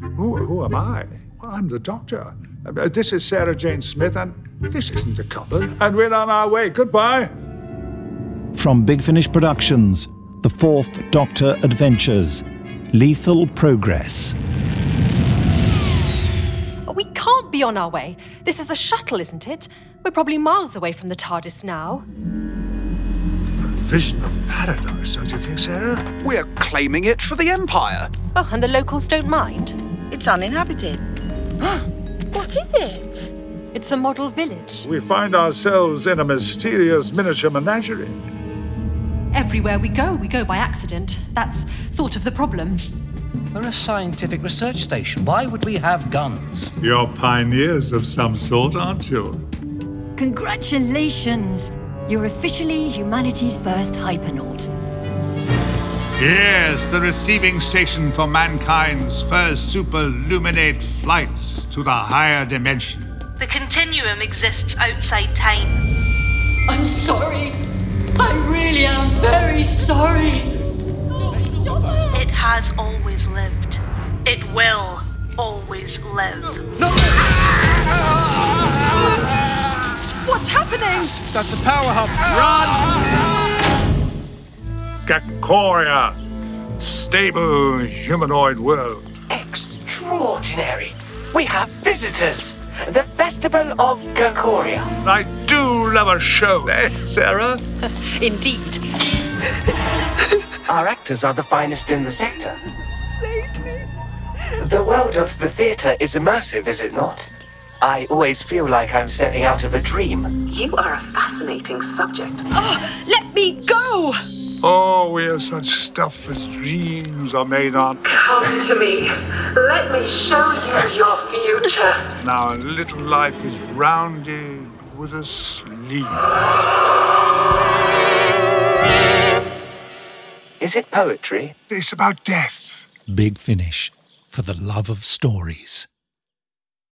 Who am I? Well, I'm the doctor. This is Sarah Jane Smith, and this isn't a cupboard. And we're on our way. Goodbye. From Big Finish Productions, The Fourth Doctor Adventures, Lethal Progress. We can't be on our way. This is a shuttle, isn't it? We're probably miles away from the TARDIS now. Vision of paradise, don't you think, Sarah? We're claiming it for the Empire. Oh, and the locals don't mind. It's uninhabited. What is it? It's a model village. We find ourselves in a mysterious miniature menagerie. Everywhere we go by accident. That's sort of the problem. We're a scientific research station. Why would we have guns? You're pioneers of some sort, aren't you? Congratulations! You're officially humanity's first hypernaut. Yes, the receiving station for mankind's first superluminate flights to the higher dimension. The continuum exists outside time. I'm sorry. I really am very sorry. It has always lived. It will always live. No! What's happening? That's a power hub. Run! Gakoria, stable humanoid world. Extraordinary. We have visitors. The Festival of Gakoria. I do love a show, eh, Sarah? Indeed. Our actors are the finest in the sector. Save me. The world of the theatre is immersive, is it not? I always feel like I'm stepping out of a dream. You are a fascinating subject. Oh, let me go! Oh, we are such stuff as dreams are made on. Come to me. Let me show you your future. Now a little life is rounded with a sleep. Is it poetry? It's about death. Big Finish, for the love of stories.